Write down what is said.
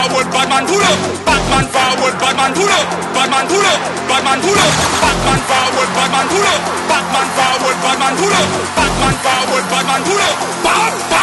forward, bad man pull up. Bad man forward, bad man pull up. Bad man pull up, bad man pull up. Bad man forward, bad man pull up. Bad man forward, bad man pull up. Bad man forward, bad man pull up. Bad